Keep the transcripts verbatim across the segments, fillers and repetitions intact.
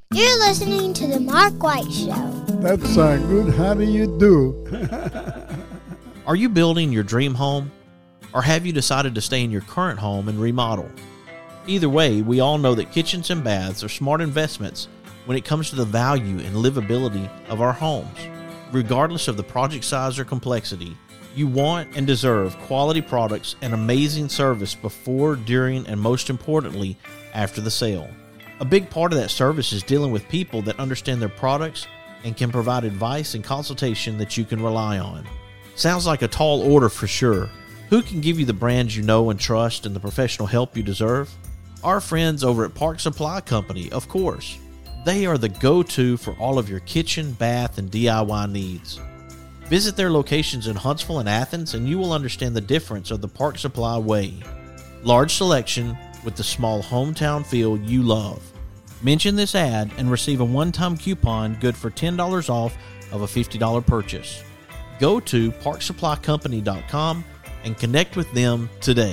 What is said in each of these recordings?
You're listening to The Mark White Show. That sounds good. How do you do? Are you building your dream home? Or have you decided to stay in your current home and remodel? Either way, we all know that kitchens and baths are smart investments when it comes to the value and livability of our homes. Regardless of the project size or complexity, you want and deserve quality products and amazing service before, during, and most importantly, after the sale. A big part of that service is dealing with people that understand their products and can provide advice and consultation that you can rely on. Sounds like a tall order for sure. Who can give you the brands you know and trust and the professional help you deserve? Our friends over at Park Supply Company, of course. They are the go-to for all of your kitchen, bath, and D I Y needs. Visit their locations in Huntsville and Athens and you will understand the difference of the Park Supply way. Large selection with the small hometown feel you love. Mention this ad and receive a one-time coupon good for ten dollars off of a fifty dollars purchase. Go to park supply company dot com and connect with them today.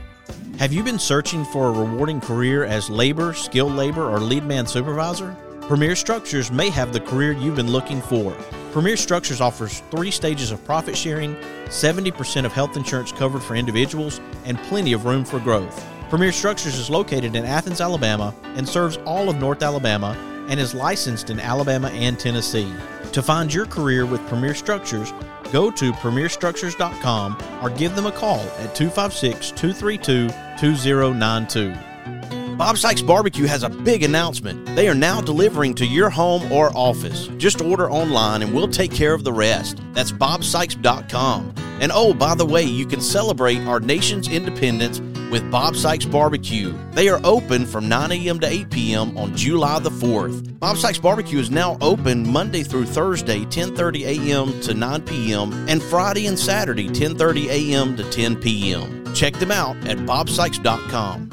Have you been searching for a rewarding career as labor, skilled labor, or lead man supervisor? Premier Structures may have the career you've been looking for. Premier Structures offers three stages of profit sharing, seventy percent of health insurance covered for individuals, and plenty of room for growth. Premier Structures is located in Athens, Alabama, and serves all of North Alabama and is licensed in Alabama and Tennessee. To find your career with Premier Structures, go to premier structures dot com or give them a call at two five six, two three two, two zero nine two. Bob Sykes Barbecue has a big announcement. They are now delivering to your home or office. Just order online and we'll take care of the rest. That's bob sykes dot com. And oh, by the way, you can celebrate our nation's independence with Bob Sykes Barbecue. They are open from nine a.m. to eight p.m. on July the fourth. Bob Sykes Barbecue is now open Monday through Thursday, ten thirty a.m. to nine p.m. and Friday and Saturday, ten thirty a.m. to ten p.m. Check them out at bob sykes dot com.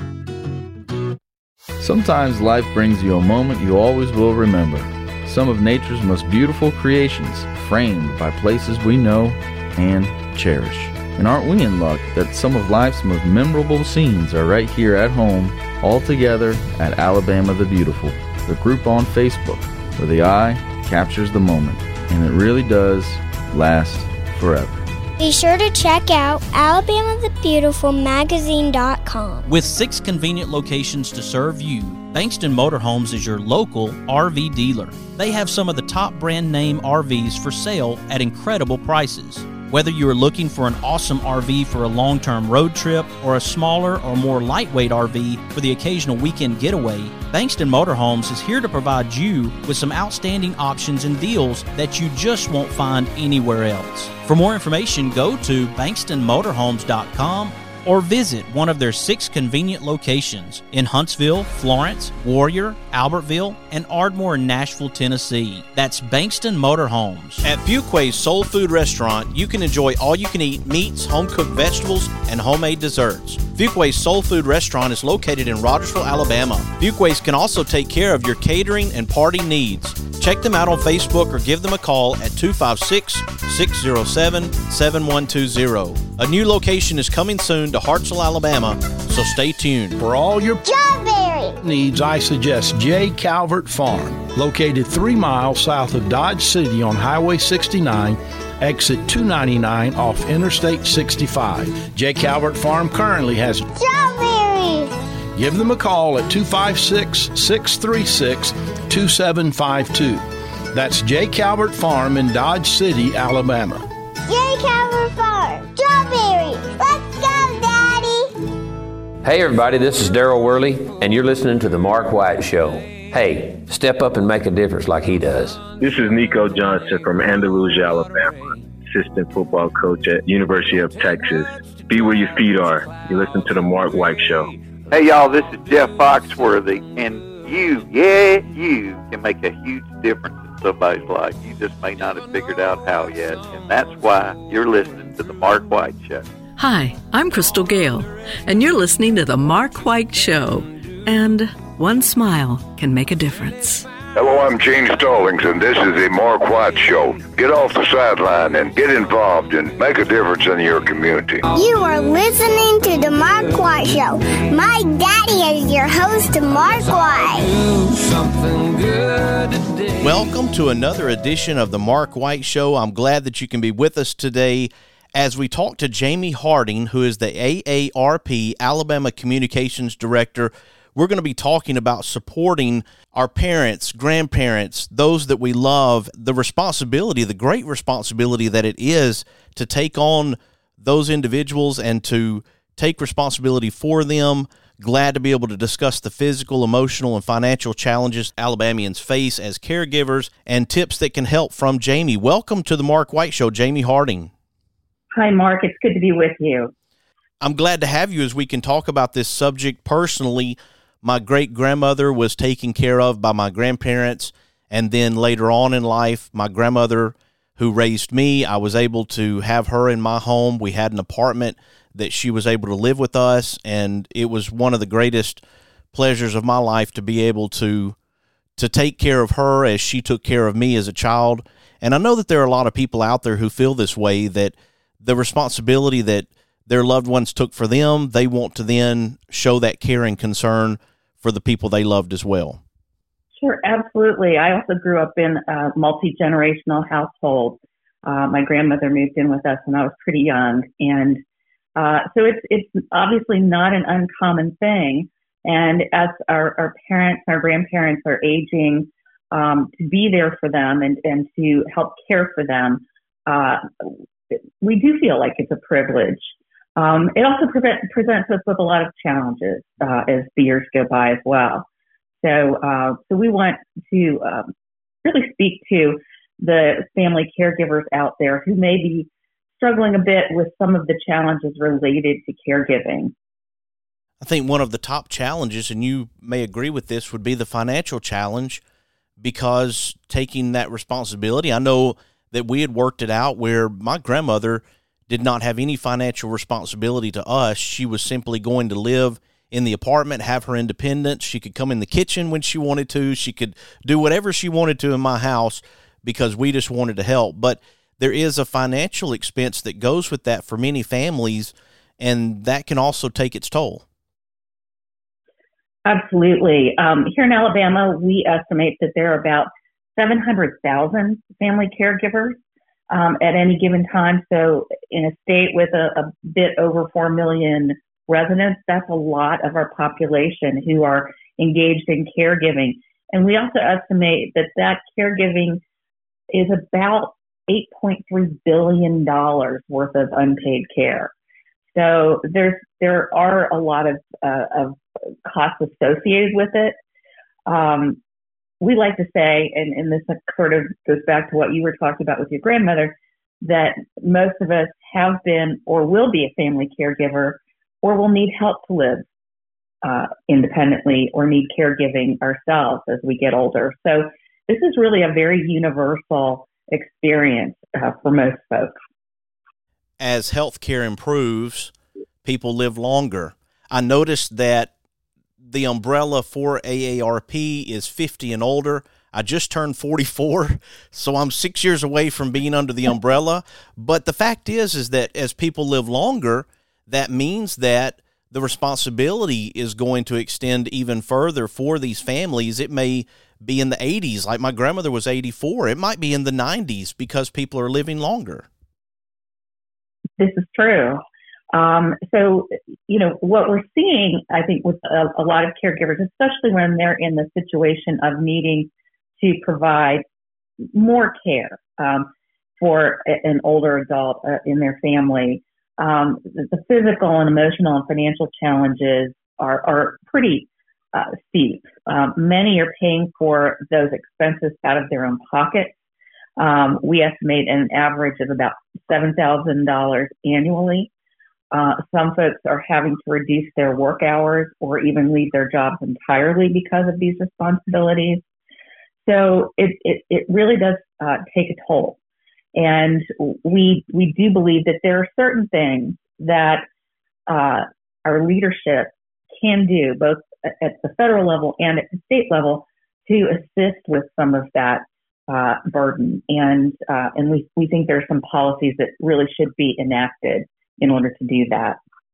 Sometimes life brings you a moment you always will remember. Some of nature's most beautiful creations, framed by places we know and cherish. And aren't we in luck that some of life's most memorable scenes are right here at home, all together at Alabama the Beautiful, the group on Facebook, where the eye captures the moment, and it really does last forever. Be sure to check out alabama the beautiful magazine dot com. With six convenient locations to serve you, Bankston Motorhomes is your local R V dealer. They have some of the top brand name R Vs for sale at incredible prices. Whether you are looking for an awesome R V for a long-term road trip or a smaller or more lightweight R V for the occasional weekend getaway, Bankston Motorhomes is here to provide you with some outstanding options and deals that you just won't find anywhere else. For more information, go to bankston motorhomes dot com or visit one of their six convenient locations in Huntsville, Florence, Warrior, Albertville, and Ardmore in Nashville, Tennessee. That's Bankston Motorhomes. At Fuquay's Soul Food Restaurant, you can enjoy all-you-can-eat meats, home-cooked vegetables, and homemade desserts. Fuquay's Soul Food Restaurant is located in Rogersville, Alabama. Fuquay's can also take care of your catering and party needs. Check them out on Facebook or give them a call at two five six, six zero seven, seven one two zero. A new location is coming soon to Hartselle, Alabama, so stay tuned. For all your Strawberry needs, I suggest J. Calvert Farm, located three miles south of Dodge City on Highway sixty-nine, exit two ninety-nine off Interstate sixty-five. J. Calvert Farm currently has strawberries. Give them a call at two five six, six three six, two seven five two. That's J. Calvert Farm in Dodge City, Alabama. J. Calvert Farm. Strawberries. Let's go, Daddy. Hey everybody, this is Daryl Worley, and you're listening to The Mark White Show. Hey, step up and make a difference like he does. This is Nico Johnson from Andalusia, Alabama, assistant football coach at University of Texas. Be where your feet are. You listen to The Mark White Show. Hey y'all, this is Jeff Foxworthy, and you, yeah, you can make a huge difference in somebody's life. You just may not have figured out how yet, and that's why you're listening to The Mark White Show. Hi, I'm Crystal Gale, and you're listening to The Mark White Show. And one smile can make a difference. Hello, I'm Gene Stallings, and this is the Mark White Show. Get off the sideline and get involved and make a difference in your community. You are listening to The Mark White Show. My daddy is your host, Mark White. Welcome to another edition of The Mark White Show. I'm glad that you can be with us today as we talk to Jamie Harding, who is the A A R P Alabama Communications Director. We're going to be talking about supporting our parents, grandparents, those that we love, the responsibility, the great responsibility that it is to take on those individuals and to take responsibility for them. Glad to be able to discuss the physical, emotional, and financial challenges Alabamians face as caregivers and tips that can help from Jamie. Welcome to the Mark White Show, Jamie Harding. Hi, Mark. It's good to be with you. I'm glad to have you as we can talk about this subject personally. My great-grandmother was taken care of by my grandparents, and then later on in life, my grandmother who raised me, I was able to have her in my home. We had an apartment that she was able to live with us, and it was one of the greatest pleasures of my life to be able to to take care of her as she took care of me as a child. And I know that there are a lot of people out there who feel this way, that the responsibility that their loved ones took for them, they want to then show that care and concern for the people they loved as well. Sure, absolutely. I also grew up in a multi-generational household. Uh, my grandmother moved in with us when I was pretty young. And uh, so it's it's obviously not an uncommon thing. And as our, our parents, our grandparents are aging, um, to be there for them and, and to help care for them, uh, we do feel like it's a privilege. Um, it also prevent, presents us with a lot of challenges uh, as the years go by as well. So, uh, so we want to um, really speak to the family caregivers out there who may be struggling a bit with some of the challenges related to caregiving. I think one of the top challenges, and you may agree with this, would be the financial challenge, because taking that responsibility, I know that we had worked it out where my grandmother did not have any financial responsibility to us. She was simply going to live in the apartment, have her independence. She could come in the kitchen when she wanted to. She could do whatever she wanted to in my house because we just wanted to help. But there is a financial expense that goes with that for many families, and that can also take its toll. Absolutely. Um, here in Alabama, we estimate that there are about seven hundred thousand family caregivers um, at any given time. So in a state with a, a bit over four million residents, that's a lot of our population who are engaged in caregiving. And we also estimate that that caregiving is about eight point three billion dollars worth of unpaid care. So there's there are a lot of, uh, of costs associated with it. Um, we like to say, and, and this sort of goes back to what you were talking about with your grandmother, that most of us have been or will be a family caregiver or will need help to live uh, independently or need caregiving ourselves as we get older. So this is really a very universal experience uh, for most folks. As healthcare improves, people live longer. I noticed that the umbrella for A A R P is fifty and older. I just turned forty-four, so I'm six years away from being under the umbrella. But the fact is, is that as people live longer, that means that the responsibility is going to extend even further for these families. It may be in the eighties, like my grandmother was eighty-four. It might be in the nineties because people are living longer. This is true. Um, so, you know, what we're seeing, I think, with a, a lot of caregivers, especially when they're in the situation of needing to provide more care um, for a, an older adult uh, in their family, um, the, the physical and emotional and financial challenges are, are pretty uh, steep. Um, many are paying for those expenses out of their own pocket. Um, we estimate an average of about seven thousand dollars annually. Uh, some folks are having to reduce their work hours or even leave their jobs entirely because of these responsibilities. So it, it, it really does uh, take a toll. And we we do believe that there are certain things that uh, our leadership can do, both at the federal level and at the state level, to assist with some of that uh, burden. And uh, and we, we think there are some policies that really should be enacted in order to do that.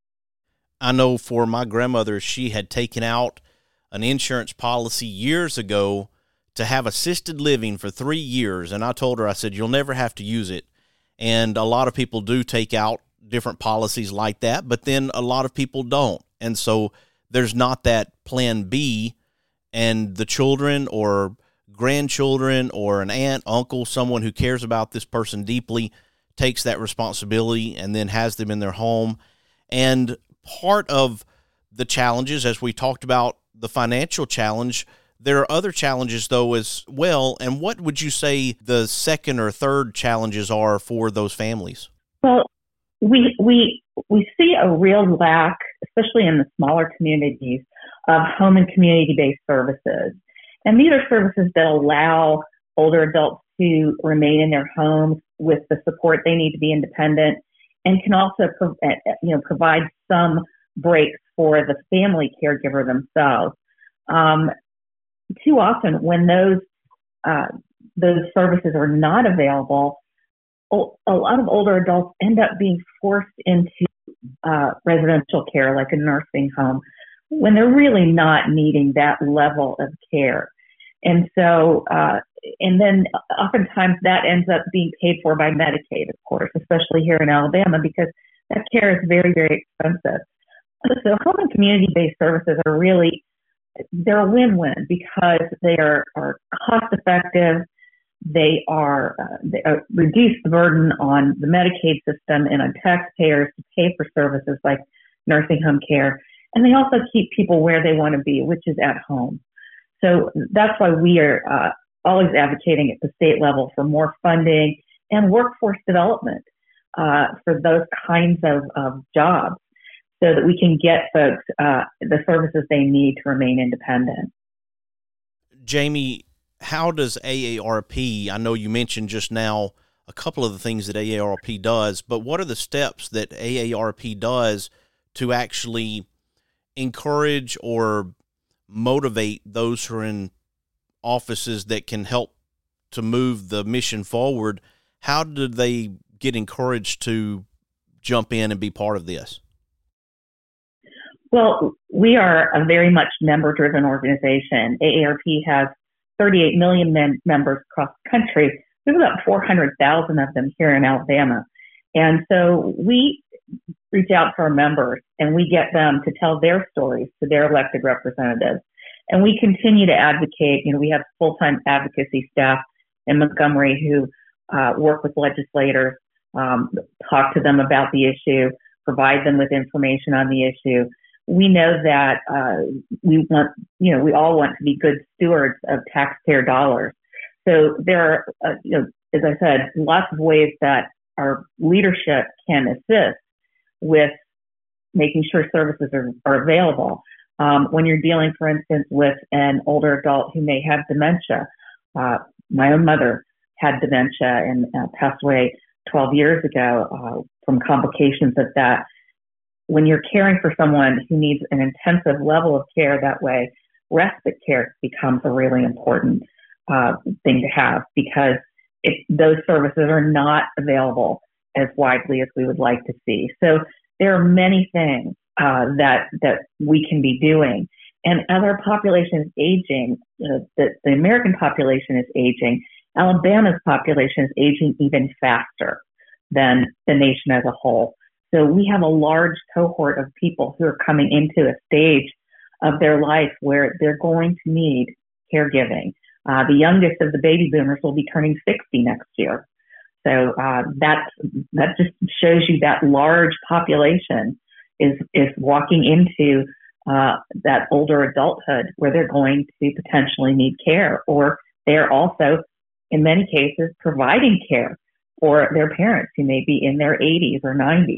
I know for my grandmother, she had taken out an insurance policy years ago to have assisted living for three years. And I told her, I said, you'll never have to use it. And a lot of people do take out different policies like that, but then a lot of people don't. And so there's not that plan B, and the children or grandchildren or an aunt, uncle, someone who cares about this person deeply takes that responsibility and then has them in their home. And part of the challenges, as we talked about the financial challenge, there are other challenges, though, as well. And what would you say the second or third challenges are for those families? Well, we we we see a real lack, especially in the smaller communities, of home and community-based services. And these are services that allow older adults to remain in their homes with the support they need to be independent, and can also pro- you know provide some breaks for the family caregiver themselves. Um, Too often, when those uh, those services are not available, a lot of older adults end up being forced into uh, residential care, like a nursing home, when they're really not needing that level of care. And so, uh, and then oftentimes that ends up being paid for by Medicaid, of course, especially here in Alabama, because that care is very, very expensive. So home and community-based services are really, they're a win-win because they are, are cost-effective. They are uh, they uh, reduce the burden on the Medicaid system and on taxpayers to pay for services like nursing home care. And they also keep people where they want to be, which is at home. So that's why we are uh, always advocating at the state level for more funding and workforce development uh, for those kinds of, of jobs, so that we can get folks uh, the services they need to remain independent. Jamie, how does A A R P, I know you mentioned just now a couple of the things that A A R P does, but what are the steps that A A R P does to actually encourage or motivate those who are in offices that can help to move the mission forward? How do they get encouraged to jump in and be part of this? Well, we are a very much member-driven organization. A A R P has thirty-eight million mem- members across the country. We have about four hundred thousand of them here in Alabama. And so we reach out to our members and we get them to tell their stories to their elected representatives. And we continue to advocate. You know, we have full-time advocacy staff in Montgomery who uh, work with legislators, um, talk to them about the issue, provide them with information on the issue. We know that uh, we want, you know, we all want to be good stewards of taxpayer dollars. So there are, uh, you know, as I said, lots of ways that our leadership can assist with making sure services are, are available. Um, when you're dealing, for instance, with an older adult who may have dementia, uh, my own mother had dementia and uh, passed away twelve years ago uh, from complications of that. When you're caring for someone who needs an intensive level of care that way, respite care becomes a really important uh, thing to have, because it, those services are not available as widely as we would like to see. So there are many things uh, that that we can be doing. And as our population is aging, you know, the, the American population is aging, Alabama's population is aging even faster than the nation as a whole. So we have a large cohort of people who are coming into a stage of their life where they're going to need caregiving. Uh, the youngest of the baby boomers will be turning sixty next year. So uh, that that just shows you that large population is is walking into uh, that older adulthood where they're going to potentially need care, or they're also, in many cases, providing care for their parents who may be in their eighties or nineties.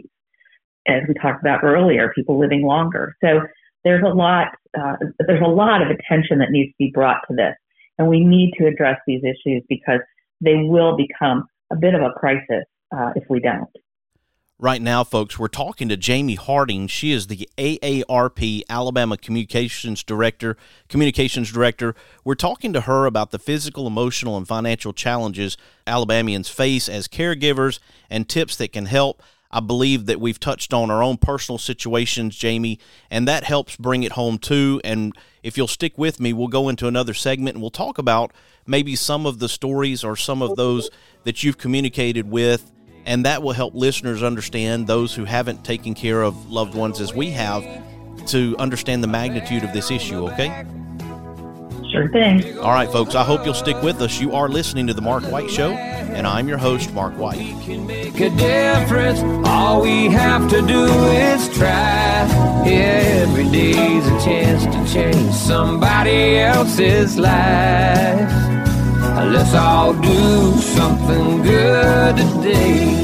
As we talked about earlier, people living longer. So there's a lot, uh, there's a lot of attention that needs to be brought to this, and we need to address these issues because they will become a bit of a crisis uh, if we don't. Right now, folks, we're talking to Jamie Harding. She is the A A R P, Alabama Communications Director. Communications Director. We're talking to her about the physical, emotional, and financial challenges Alabamians face as caregivers and tips that can help. I believe that we've touched on our own personal situations, Jamie, and that helps bring it home too. And if you'll stick with me, we'll go into another segment and we'll talk about maybe some of the stories or some of those that you've communicated with, and that will help listeners understand, those who haven't taken care of loved ones as we have, to understand the magnitude of this issue, okay? Sure thing. All right, folks, I hope you'll stick with us. You are listening to The Mark White Show, and I'm your host, Mark White. Make a difference. All we have to do is try. Yeah, every day's a chance to change somebody else's life. Let's all do something good today.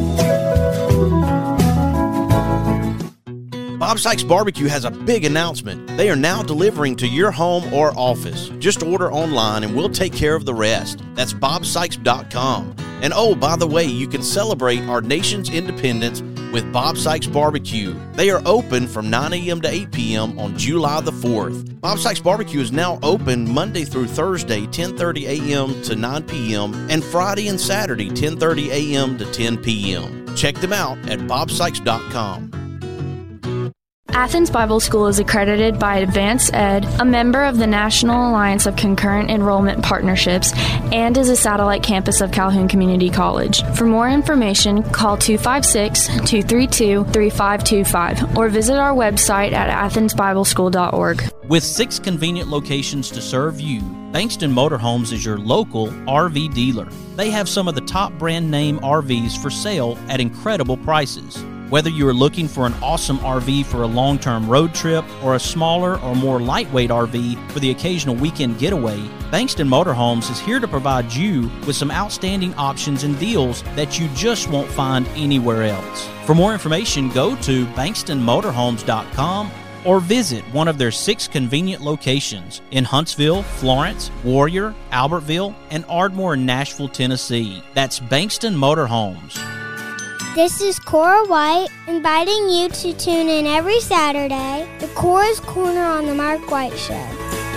Bob Sykes Barbecue has a big announcement. They are now delivering to your home or office. Just order online and we'll take care of the rest. That's bob sykes dot com. And oh, by the way, you can celebrate our nation's independence with Bob Sykes Barbecue. They are open from nine a.m. to eight p.m. on July the fourth. Bob Sykes Barbecue is now open Monday through Thursday, ten thirty a.m. to nine p.m. and Friday and Saturday, ten thirty a.m. to ten p.m. Check them out at bob sykes dot com. Athens Bible School is accredited by Advance Ed, a member of the National Alliance of Concurrent Enrollment Partnerships, and is a satellite campus of Calhoun Community College. For more information, call two five six, two three two, three five two five or visit our website at athens bible school dot org. With six convenient locations to serve you, Bankston Motorhomes is your local R V dealer. They have some of the top brand name R Vs for sale at incredible prices. Whether you are looking for an awesome R V for a long-term road trip or a smaller or more lightweight R V for the occasional weekend getaway, Bankston Motorhomes is here to provide you with some outstanding options and deals that you just won't find anywhere else. For more information, go to bankston motorhomes dot com or visit one of their six convenient locations in Huntsville, Florence, Warrior, Albertville, and Ardmore in Nashville, Tennessee. That's Bankston Motorhomes. This is Cora White, inviting you to tune in every Saturday to Cora's Corner on The Mark White Show.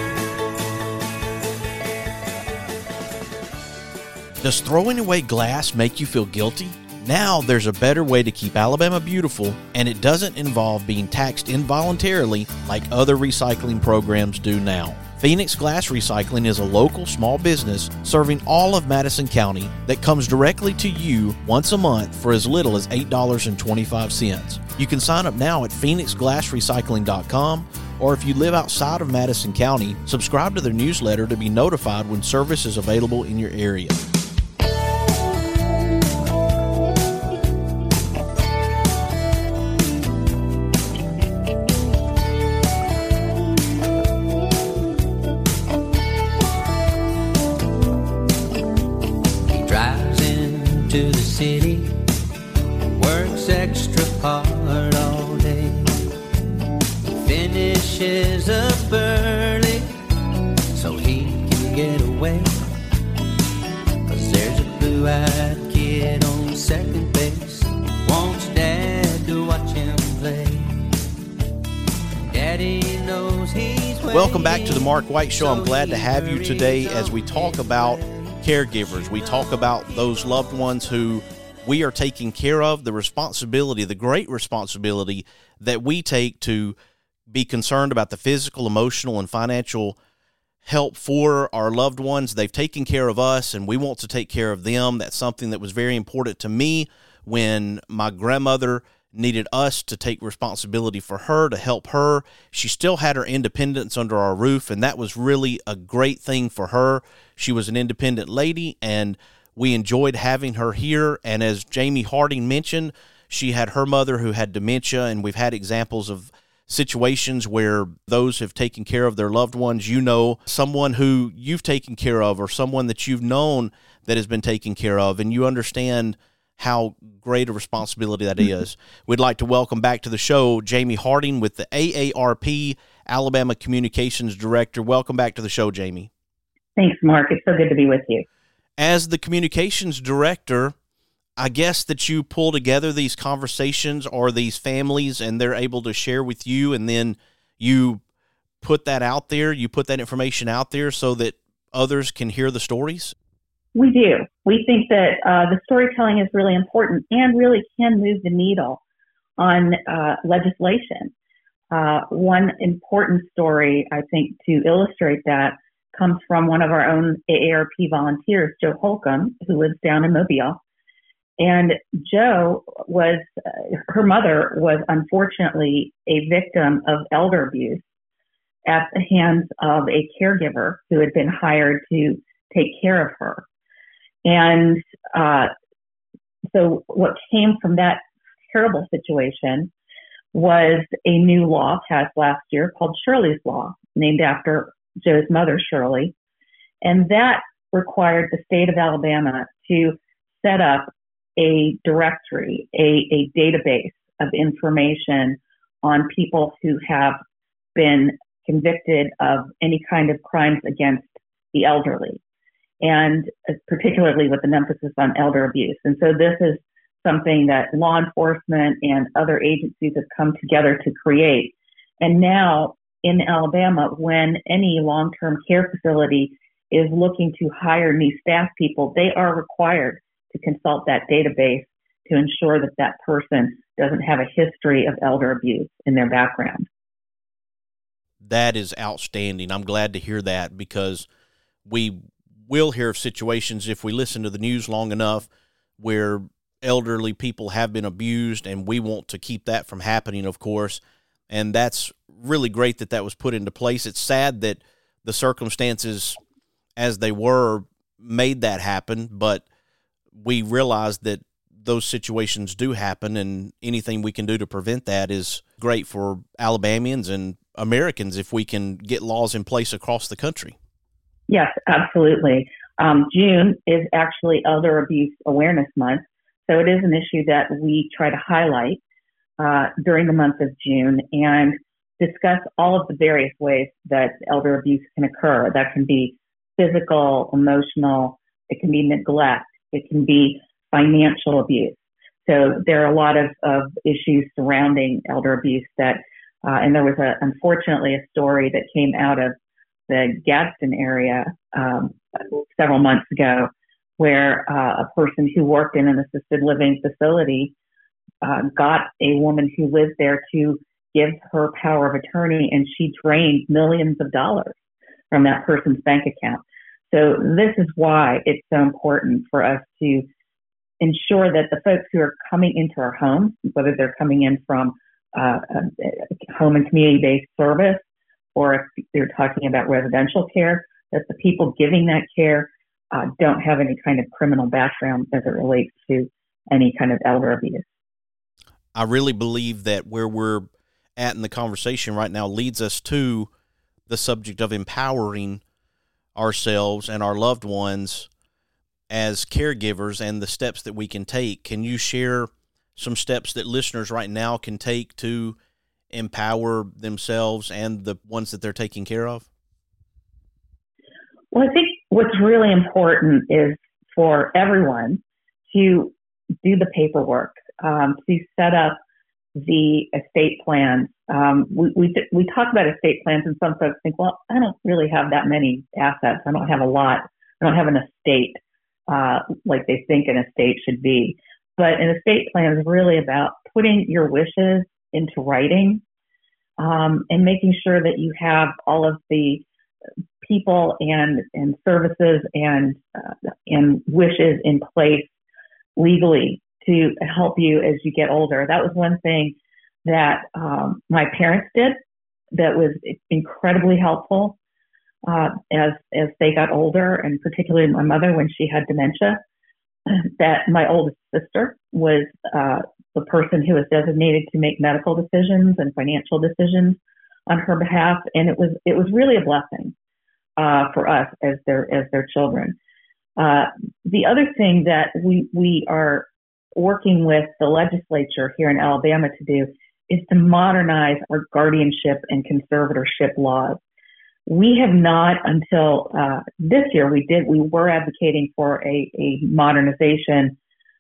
Does throwing away glass make you feel guilty? Now there's a better way to keep Alabama beautiful, and it doesn't involve being taxed involuntarily like other recycling programs do now. Phoenix Glass Recycling is a local small business serving all of Madison County that comes directly to you once a month for as little as eight dollars and twenty-five cents. You can sign up now at phoenix glass recycling dot com, or if you live outside of Madison County, subscribe to their newsletter to be notified when service is available in your area. To the city, works extra hard all day, finishes up early so he can get away, 'cause there's a blue-eyed kid on second base, wants dad to watch him play. Daddy knows he's Welcome back to the Mark White Show. I'm glad to have you today as we talk about caregivers. We talk about those loved ones who we are taking care of, the responsibility, the great responsibility that we take to be concerned about the physical, emotional, and financial help for our loved ones. They've taken care of us, and we want to take care of them. That's something that was very important to me when my grandmother needed us to take responsibility for her, to help her. She still had her independence under our roof, and that was really a great thing for her. She was an independent lady, and we enjoyed having her here. And as Jamie Harding mentioned, she had her mother who had dementia, and we've had examples of situations where those have taken care of their loved ones. You know, someone who you've taken care of or someone that you've known that has been taken care of, and you understand how great a responsibility that is. We'd like to welcome back to the show Jamie Harding with the A A R P, Alabama Communications Director. Welcome back to the show, Jamie. Thanks, Mark. It's so good to be with you. As the Communications Director, I guess that you pull together these conversations or these families and they're able to share with you, and then you put that out there, you put that information out there so that others can hear the stories? We do. We think that uh, the storytelling is really important and really can move the needle on uh, legislation. Uh, one important story, I think, to illustrate that comes from one of our own A A R P volunteers, Joe Holcomb, who lives down in Mobile. And Joe was, uh, her mother was unfortunately a victim of elder abuse at the hands of a caregiver who had been hired to take care of her. And uh, so what came from that terrible situation was a new law passed last year called Shirley's Law, named after Joe's mother, Shirley. And that required the state of Alabama to set up a directory, a, a database of information on people who have been convicted of any kind of crimes against the elderly, and particularly with an emphasis on elder abuse. And so this is something that law enforcement and other agencies have come together to create. And now in Alabama, when any long-term care facility is looking to hire new staff people, they are required to consult that database to ensure that that person doesn't have a history of elder abuse in their background. That is outstanding. I'm glad to hear that, because we will hear of situations, if we listen to the news long enough, where elderly people have been abused, and we want to keep that from happening, of course. And that's really great that that was put into place. It's sad that the circumstances as they were made that happen, but we realize that those situations do happen, and anything we can do to prevent that is great for Alabamians and Americans if we can get laws in place across the country. Yes, absolutely. Um, June is actually Elder Abuse Awareness Month, so it is an issue that we try to highlight uh, during the month of June and discuss all of the various ways that elder abuse can occur. That can be physical, emotional, it can be neglect, it can be financial abuse. So there are a lot of, of issues surrounding elder abuse that, uh, and there was a, unfortunately a story that came out of the Gadsden area um, several months ago, where uh, a person who worked in an assisted living facility uh, got a woman who lived there to give her power of attorney, and she drained millions of dollars from that person's bank account. So this is why it's so important for us to ensure that the folks who are coming into our homes, whether they're coming in from uh, a home and community-based service, or if they're talking about residential care, that the people giving that care uh, don't have any kind of criminal background as it relates to any kind of elder abuse. I really believe that where we're at in the conversation right now leads us to the subject of empowering ourselves and our loved ones as caregivers and the steps that we can take. Can you share some steps that listeners right now can take to empower themselves and the ones that they're taking care of? Well, I think what's really important is for everyone to do the paperwork, um, to set up the estate plans. Um, we, we we talk about estate plans, and some folks think, well, I don't really have that many assets. I don't have a lot. I don't have an estate uh, like they think an estate should be. But an estate plan is really about putting your wishes into writing um, and making sure that you have all of the people and and services and uh, and wishes in place legally to help you as you get older. That was one thing that um, my parents did that was incredibly helpful uh, as as they got older, and particularly my mother when she had dementia. That my oldest sister was uh, the person who was designated to make medical decisions and financial decisions on her behalf, and it was it was really a blessing uh, for us as their as their children. Uh, the other thing that we we are working with the legislature here in Alabama to do is to modernize our guardianship and conservatorship laws. We have not until uh, this year, we did, we were advocating for a, a modernization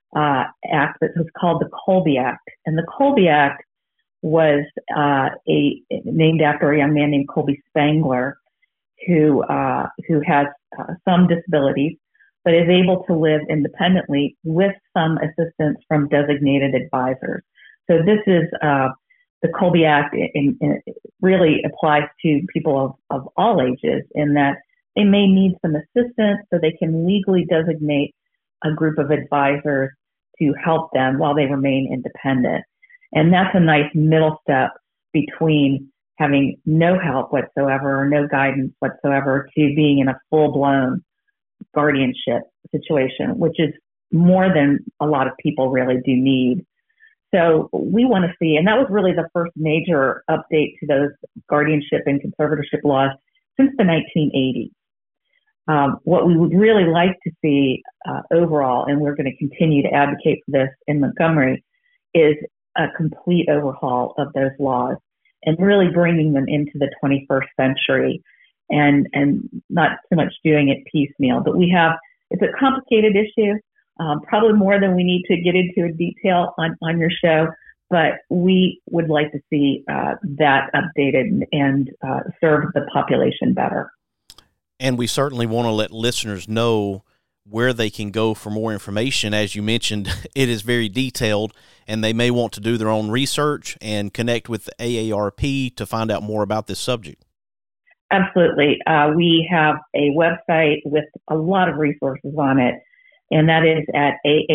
uh, act that was called the Colby Act. And the Colby Act was uh, a named after a young man named Colby Spangler, who uh, who has uh, some disabilities, but is able to live independently with some assistance from designated advisors. So this is uh, the Colby Act. In, in, really applies to people of, of all ages, in that they may need some assistance, so they can legally designate a group of advisors to help them while they remain independent. And that's a nice middle step between having no help whatsoever or no guidance whatsoever to being in a full-blown guardianship situation, which is more than a lot of people really do need. So we want to see, and that was really the first major update to those guardianship and conservatorship laws since the nineteen eighties. Um, what we would really like to see uh, overall, and we're going to continue to advocate for this in Montgomery, is a complete overhaul of those laws and really bringing them into the twenty-first century, and and not so much doing it piecemeal. But we have, it's a complicated issue, um, probably more than we need to get into in detail on, on your show, but we would like to see uh, that updated and uh, serve the population better. And we certainly want to let listeners know where they can go for more information. As you mentioned, it is very detailed, and they may want to do their own research and connect with the A A R P to find out more about this subject. Absolutely. Uh, we have a website with a lot of resources on it, and that is at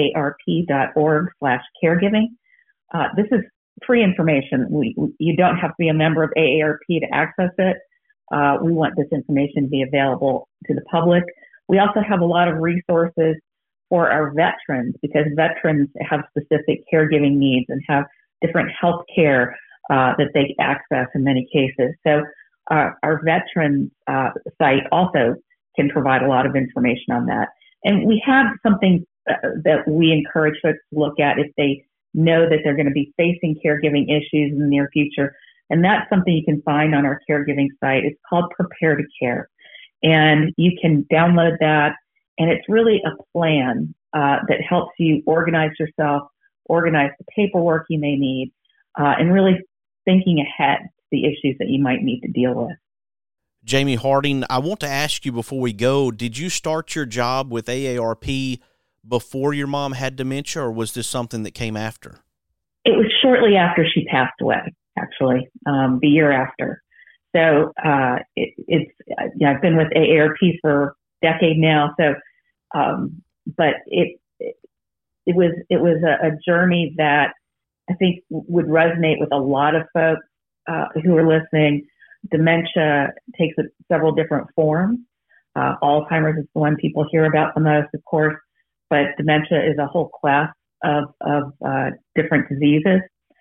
aarp.org slash caregiving. Uh, this is free information. We, you don't have to be a member of A A R P to access it. Uh, we want this information to be available to the public. We also have a lot of resources for our veterans, because veterans have specific caregiving needs and have different health care uh, that they access in many cases. So uh, our veterans uh, site also can provide a lot of information on that. And we have something uh, that we encourage folks to look at if they know that they're going to be facing caregiving issues in the near future. And that's something you can find on our caregiving site. It's called Prepare to Care. And you can download that. And it's really a plan uh, that helps you organize yourself, organize the paperwork you may need, uh, and really thinking ahead to the issues that you might need to deal with. Jamie Harding, I want to ask you before we go, did you start your job with A A R P before your mom had dementia, or was this something that came after? It was shortly after she passed away, actually, um, the year after. So uh, it, it's, yeah, I've been with A A R P for a decade now. So, um, but it, it it was it was a, a journey that I think would resonate with a lot of folks uh, who are listening. Dementia takes several different forms. Uh, Alzheimer's is the one people hear about the most, of course, but dementia is a whole class of of uh, different diseases,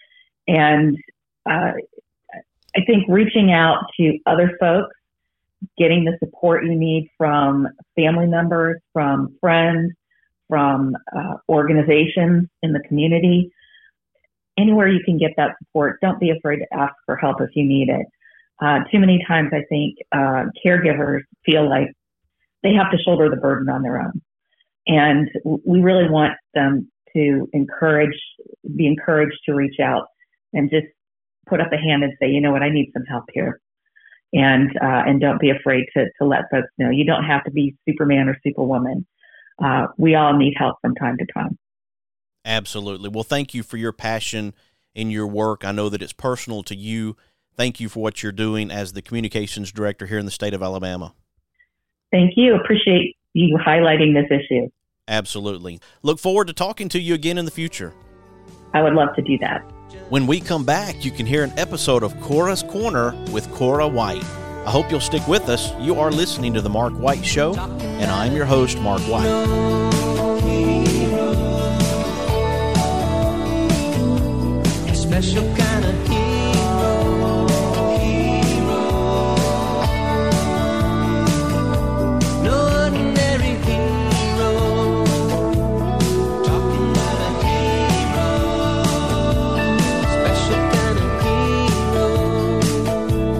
and uh, I think reaching out to other folks, getting the support you need from family members, from friends, from uh, organizations in the community, anywhere you can get that support, don't be afraid to ask for help if you need it. Uh, too many times, I think, uh, caregivers feel like they have to shoulder the burden on their own. And we really want them to encourage, be encouraged to reach out and just put up a hand and say, you know what, I need some help here. And uh, and don't be afraid to to let folks know. You don't have to be Superman or Superwoman. Uh, we all need help from time to time. Absolutely. Well, thank you for your passion in your work. I know that it's personal to you. Thank you for what you're doing as the communications director here in the state of Alabama. Thank you. Appreciate you highlighting this issue. Absolutely. Look forward to talking to you again in the future. I would love to do that. When we come back, you can hear an episode of Cora's Corner with Cora White. I hope you'll stick with us. You are listening to The Mark White Show, and I'm your host, Mark White. A special kind of hero, hero. No ordinary hero. Talking about a hero. Special kind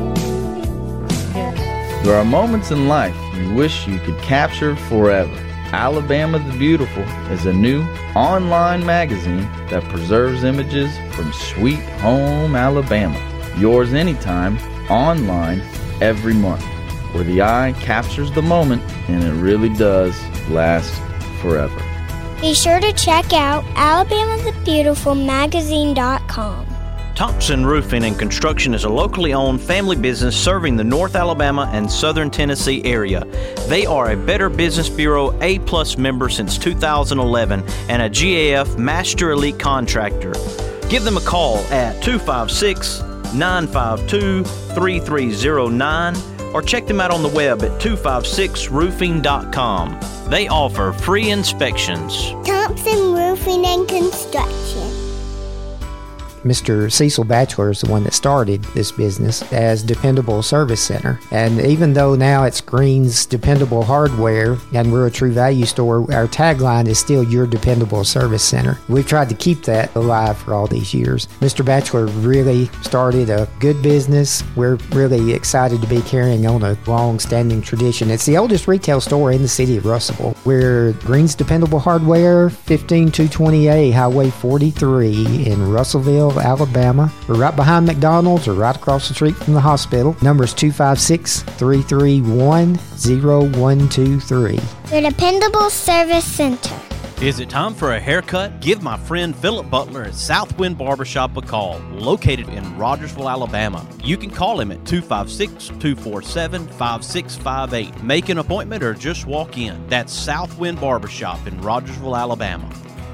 of hero. There are moments in life you wish you could capture forever. Alabama the Beautiful is a new online magazine that preserves images from sweet home Alabama. Yours anytime, online, every month, where the eye captures the moment and it really does last forever. Be sure to check out alabama the beautiful magazine dot com. Thompson Roofing and Construction is a locally owned family business serving the North Alabama and Southern Tennessee area. They are a Better Business Bureau A-plus member since two thousand eleven and a G A F Master Elite Contractor. Give them a call at two five six, nine five two, three three zero nine or check them out on the web at two five six roofing dot com. They offer free inspections. Thompson Roofing and Construction. Mister Cecil Batchelor is the one that started this business as Dependable Service Center. And even though now it's Green's Dependable Hardware and we're a True Value store, our tagline is still Your Dependable Service Center. We've tried to keep that alive for all these years. Mister Batchelor really started a good business. We're really excited to be carrying on a long-standing tradition. It's the oldest retail store in the city of Russellville. We're Green's Dependable Hardware, fifteen two twenty A Highway forty-three in Russellville, Alabama. We're right behind McDonald's or right across the street from the hospital. Number is two five six, three three one, zero one two three. Your Dependable Service Center. Is it time for a haircut? Give my friend Philip Butler at Southwind Barbershop a call, located in Rogersville, Alabama. You can call him at two five six, two four seven, five six five eight. Make an appointment or just walk in. That's Southwind Barbershop in Rogersville, Alabama.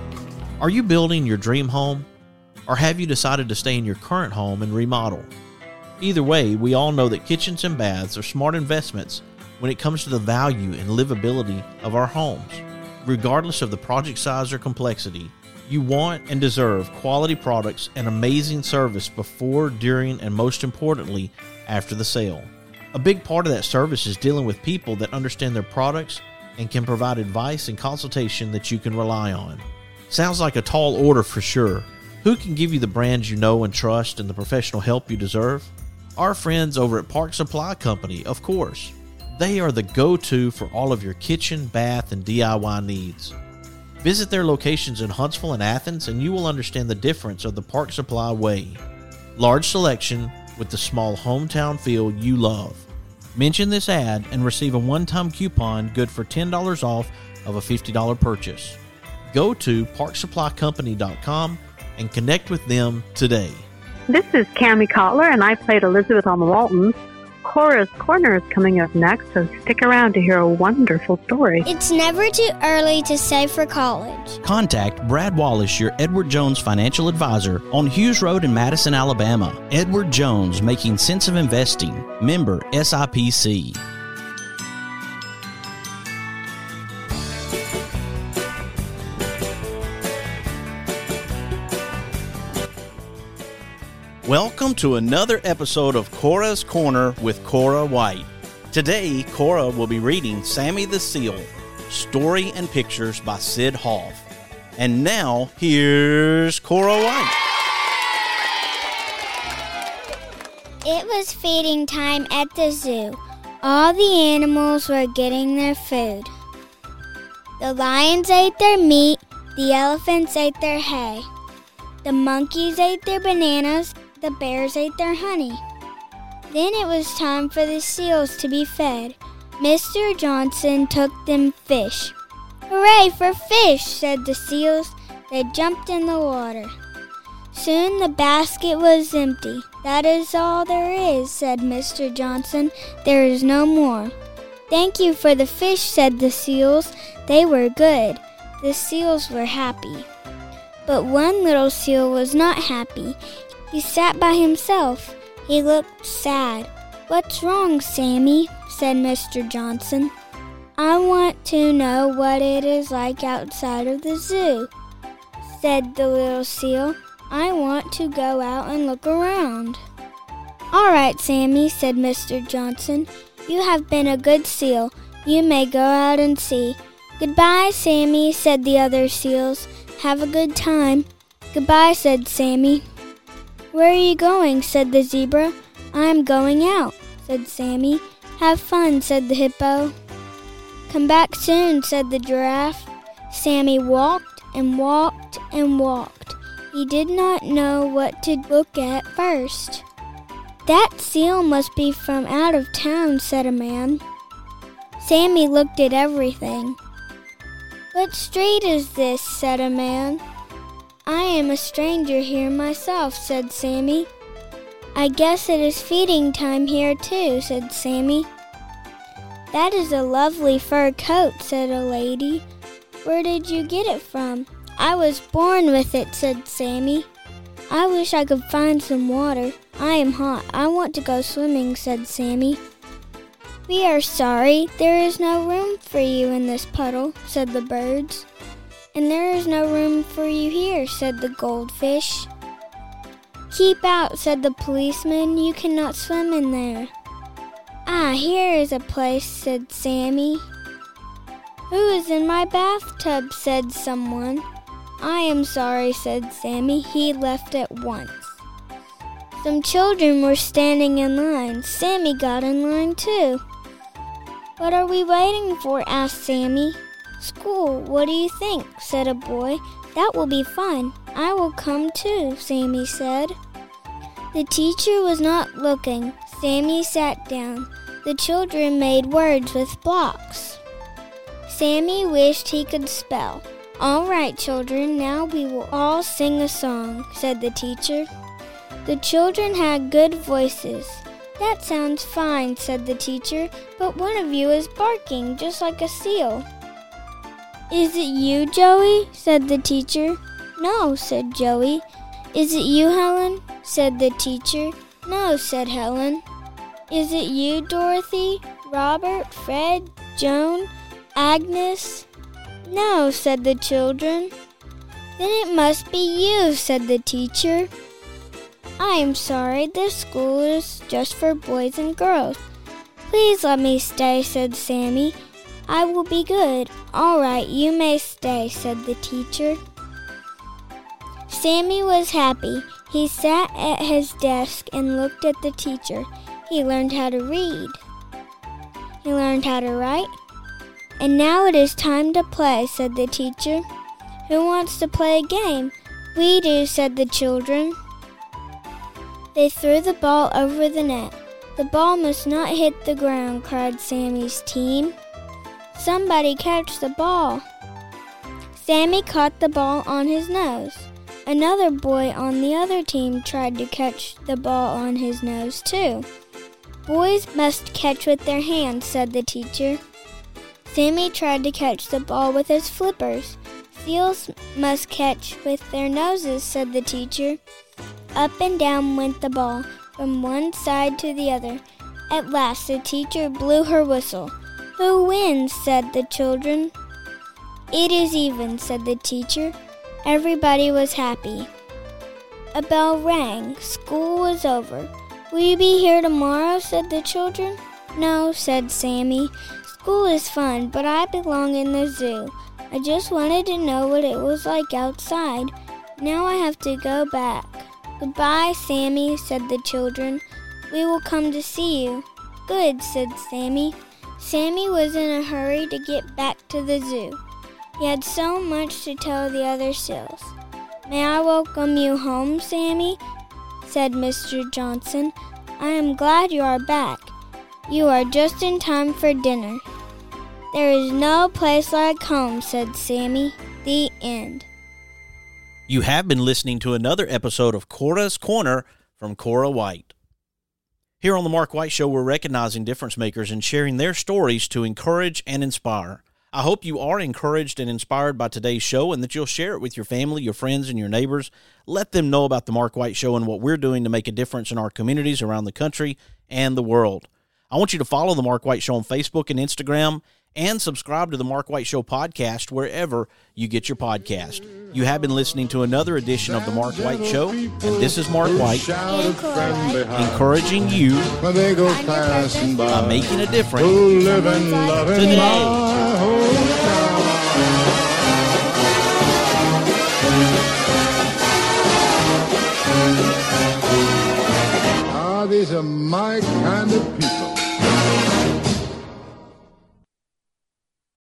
Are you building your dream home? Or have you decided to stay in your current home and remodel? Either way, we all know that kitchens and baths are smart investments when it comes to the value and livability of our homes. Regardless of the project size or complexity, you want and deserve quality products and amazing service before, during, and most importantly, after the sale. A big part of that service is dealing with people that understand their products and can provide advice and consultation that you can rely on. Sounds like a tall order for sure. Who can give you the brands you know and trust and the professional help you deserve? Our friends over at Park Supply Company, of course. They are the go-to for all of your kitchen, bath, and D I Y needs. Visit their locations in Huntsville and Athens and you will understand the difference of the Park Supply way. Large selection with the small hometown feel you love. Mention this ad and receive a one-time coupon good for ten dollars off of a fifty dollars purchase. Go to park supply company dot com and connect with them today. This is Cammie Cotler, and I played Elizabeth on the Waltons. Cora's Corner is coming up next, so stick around to hear a wonderful story. It's never too early to save for college. Contact Brad Wallace, your Edward Jones financial advisor, on Hughes Road in Madison, Alabama. Edward Jones, making sense of investing. Member S I P C. Welcome to another episode of Cora's Corner with Cora White. Today, Cora will be reading Sammy the Seal, Story and Pictures by Sid Hoff. And now, here's Cora White. It was feeding time at the zoo. All the animals were getting their food. The lions ate their meat, the elephants ate their hay. The monkeys ate their bananas, the bears ate their honey. Then it was time for the seals to be fed. Mister Johnson took them fish. "Hooray for fish," said the seals. They jumped in the water. Soon the basket was empty. "That is all there is," said Mister Johnson. "There is no more." "Thank you for the fish," said the seals. They were good. The seals were happy. But one little seal was not happy. He sat by himself. He looked sad. "What's wrong, Sammy?" said Mister Johnson. "I want to know what it is like outside of the zoo," said the little seal. "I want to go out and look around." "All right, Sammy," said Mister Johnson. "You have been a good seal. You may go out and see." "Goodbye, Sammy," said the other seals. "Have a good time." "Goodbye," said Sammy. "Where are you going?" said the zebra. "I'm going out," said Sammy. "Have fun," said the hippo. Come back soon, said the giraffe. Sammy walked and walked and walked. He did not know what to look at first. That seal must be from out of town, said a man. Sammy looked at everything. What street is this, said a man. I am a stranger here myself, said Sammy. I guess it is feeding time here too, said Sammy. That is a lovely fur coat, said a lady. Where did you get it from? I was born with it, said Sammy. I wish I could find some water. I am hot. I want to go swimming, said Sammy. We are sorry. There is no room for you in this puddle, said the birds. And there is no room for you here, said the goldfish. Keep out, said the policeman. You cannot swim in there. Ah, here is a place, said Sammy. Who is in my bathtub, said someone. I am sorry, said Sammy. He left at once. Some children were standing in line. Sammy got in line too. What are we waiting for? Asked Sammy. School, what do you think? Said a boy. That will be fun. I will come too, Sammy said. The teacher was not looking. Sammy sat down. The children made words with blocks. Sammy wished he could spell. All right, children, now we will all sing a song, said the teacher. The children had good voices. That sounds fine, said the teacher, but one of you is barking just like a seal. Is it you, Joey? Said the teacher. No, said Joey. Is it you, Helen? Said the teacher. No, said Helen. Is it you, Dorothy, Robert, Fred, Joan, Agnes? No, said the children. Then it must be you, said the teacher. I am sorry, this school is just for boys and girls. Please let me stay, said Sammy. I will be good. All right, you may stay, said the teacher. Sammy was happy. He sat at his desk and looked at the teacher. He learned how to read. He learned how to write. And now it is time to play, said the teacher. Who wants to play a game? We do, said the children. They threw the ball over the net. The ball must not hit the ground, cried Sammy's team. Somebody catch the ball. Sammy caught the ball on his nose. Another boy on the other team tried to catch the ball on his nose, too. Boys must catch with their hands, said the teacher. Sammy tried to catch the ball with his flippers. Seals must catch with their noses, said the teacher. Up and down went the ball, from one side to the other. At last the teacher blew her whistle. Who wins? Said the children. It is even, said the teacher. Everybody was happy. A bell rang. School was over. Will you be here tomorrow? Said the children. No, said Sammy. School is fun, but I belong in the zoo. I just wanted to know what it was like outside. Now I have to go back. Goodbye, Sammy, said the children. We will come to see you. Good, said Sammy. Sammy was in a hurry to get back to the zoo. He had so much to tell the other seals. May I welcome you home, Sammy? Said Mister Johnson. I am glad you are back. You are just in time for dinner. There is no place like home, said Sammy. The end. You have been listening to another episode of Cora's Corner from Cora White. Here on the Mark White Show, we're recognizing difference makers and sharing their stories to encourage and inspire. I hope you are encouraged and inspired by today's show and that you'll share it with your family, your friends, and your neighbors. Let them know about the Mark White Show and what we're doing to make a difference in our communities around the country and the world. I want you to follow the Mark White Show on Facebook and Instagram and subscribe to the Mark White Show podcast wherever you get your podcast. You have been listening to another edition of the Mark White Show, and this is Mark White, encouraging you by making a difference today. Ah, these are my kind of people.